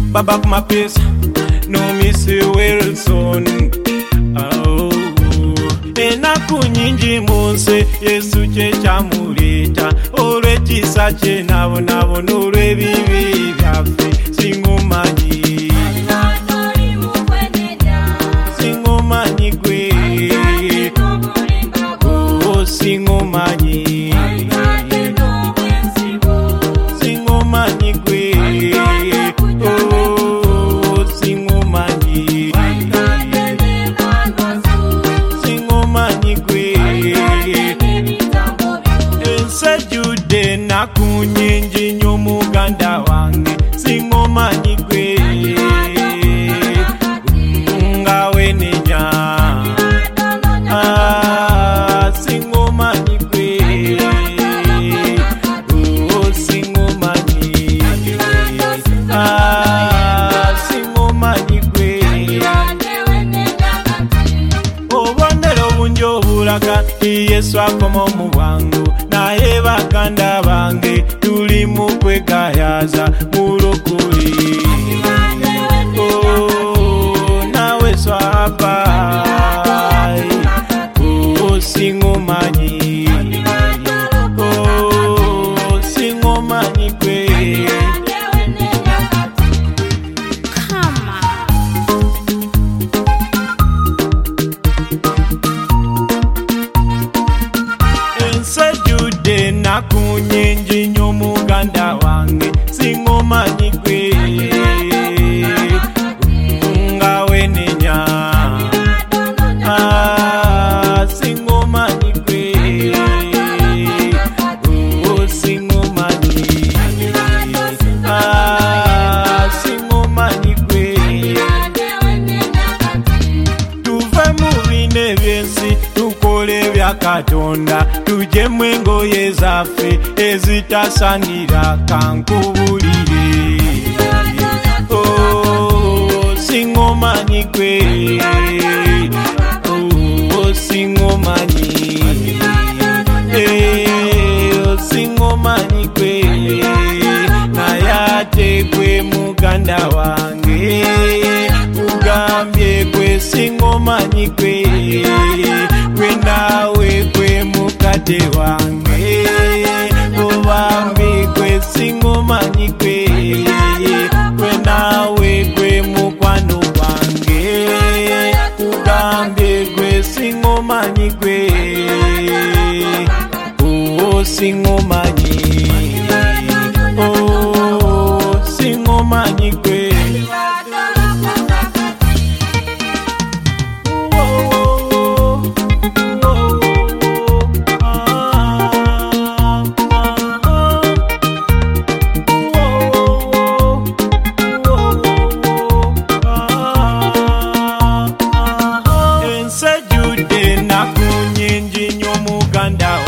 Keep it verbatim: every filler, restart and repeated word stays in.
Baba my peace, no miss Wilson. Oh, enaku nyingi munsi Yesu kye kyamuleta olw'ekisa kye nabonabona olw'ebibi byaffe singumanyi singumanyi gwe oh singumanyi singumanyi gwe oh singumanyi singumanyi gwe ensejjudde ennaku nnyingi nnyo muganda wange singumanyi gwe nga wenenya ah singumanyi gwe oh singumanyi ah singumanyi gwe obonero obungi obulaga Yesu akoma mu bwangu naye baganda bange tuli mu kwegayaza mulokole oh nawe swapa oh singumanyi oh singumanyi gwe ensejjudde ennaku nnyingi nnyo muganda wange singumanyi gwe nga wenenya ah singumanyi gwe oh singumanyi ah singumanyi gwe tuve mu bino eby'ensi tukole ebya Katonda tujemu engoye zaffe ezitasanira kankubulire oh singumanyi gwe oh singumanyi eh oh singumanyi gwe naye ate gwe muganda wange ugambye gwe singumanyi gwe gwe nawe gwe mukadde wange obambi gwe singumanyi gwe gwe nawe gwe mukwano wange ugambye gwe singumanyi gwe oh singumanyi oh singumanyi gwe ensejjudde ennaku nnyingi nnyo muganda